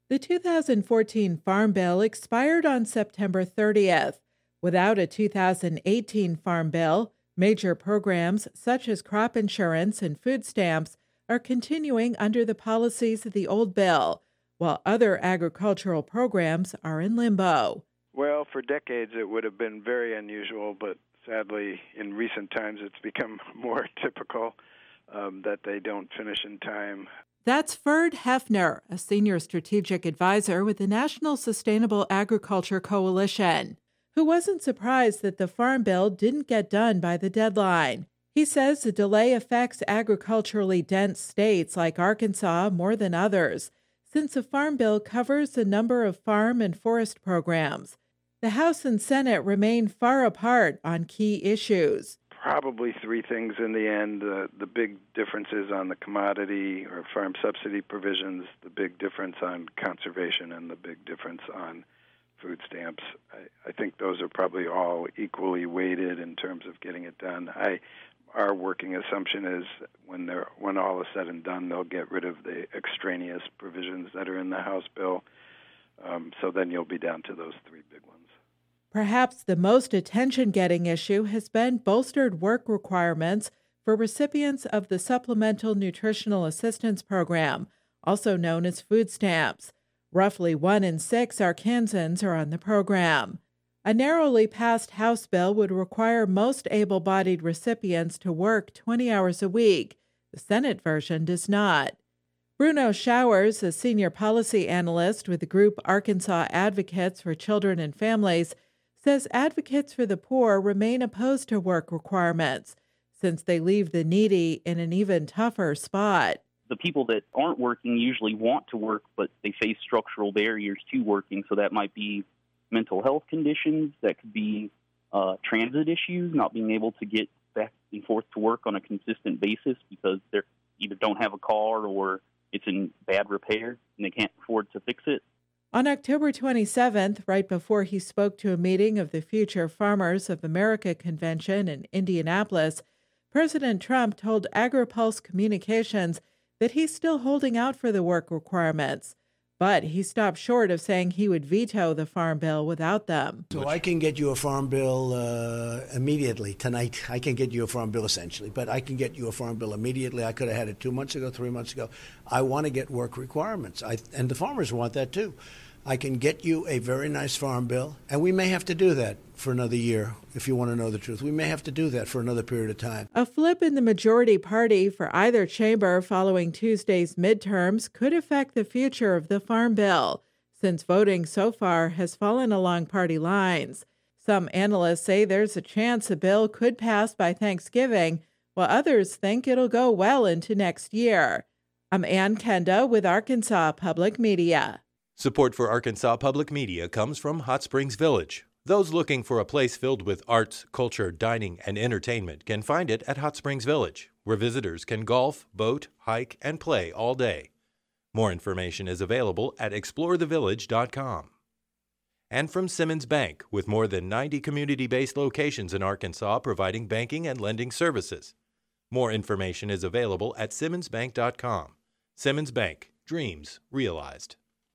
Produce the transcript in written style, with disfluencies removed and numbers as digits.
The 2014 Farm Bill expired on September 30th. Without a 2018 Farm Bill, major programs such as crop insurance and food stamps are continuing under the policies of the old bill, while other agricultural programs are in limbo. Well, for decades it would have been very unusual, but sadly in recent times it's become more typical that they don't finish in time. That's Ferd Hefner, a senior strategic advisor with the National Sustainable Agriculture Coalition, who wasn't surprised that the Farm Bill didn't get done by the deadline. He says the delay affects agriculturally dense states like Arkansas more than others, since the Farm Bill covers a number of farm and forest programs. The House and Senate remain far apart on key issues. Probably three things in the end. The big differences on the commodity or farm subsidy provisions, the big difference on conservation, and the big difference on food stamps. I think those are probably all equally weighted in terms of getting it done. Our working assumption is when all is said and done, they'll get rid of the extraneous provisions that are in the House bill. So then you'll be down to those three big ones. Perhaps the most attention-getting issue has been bolstered work requirements for recipients of the Supplemental Nutritional Assistance Program, also known as food stamps. Roughly 1 in 6 Arkansans are on the program. A narrowly passed House bill would require most able-bodied recipients to work 20 hours a week. The Senate version does not. Bruno Showers, a senior policy analyst with the group Arkansas Advocates for Children and Families, says advocates for the poor remain opposed to work requirements since they leave the needy in an even tougher spot. The people that aren't working usually want to work, but they face structural barriers to working. So that might be mental health conditions, that could be transit issues, not being able to get back and forth to work on a consistent basis because they either don't have a car or it's in bad repair and they can't afford to fix it. On October 27th, right before he spoke to a meeting of the Future Farmers of America convention in Indianapolis, President Trump told AgriPulse Communications that he's still holding out for the work requirements. But he stopped short of saying he would veto the Farm Bill without them. So I can get you a Farm Bill immedially tonight. I can get you a Farm Bill essentially, but I can get you a Farm Bill immediately. I could have had it 2 months ago, 3 months ago. I want to get work requirements, and the farmers want that too. I can get you a very nice Farm Bill, and we may have to do that for another year, if you want to know the truth. We may have to do that for another period of time. A flip in the majority party for either chamber following Tuesday's midterms could affect the future of the Farm Bill, since voting so far has fallen along party lines. Some analysts say there's a chance the bill could pass by Thanksgiving, while others think it'll go well into next year. I'm Ann Kenda with Arkansas Public Media. Support for Arkansas Public Media comes from Hot Springs Village. Those looking for a place filled with arts, culture, dining, and entertainment can find it at Hot Springs Village, where visitors can golf, boat, hike, and play all day. More information is available at explorethevillage.com. And from Simmons Bank, with more than 90 community-based locations in Arkansas providing banking and lending services. More information is available at simmonsbank.com. Simmons Bank, dreams realized.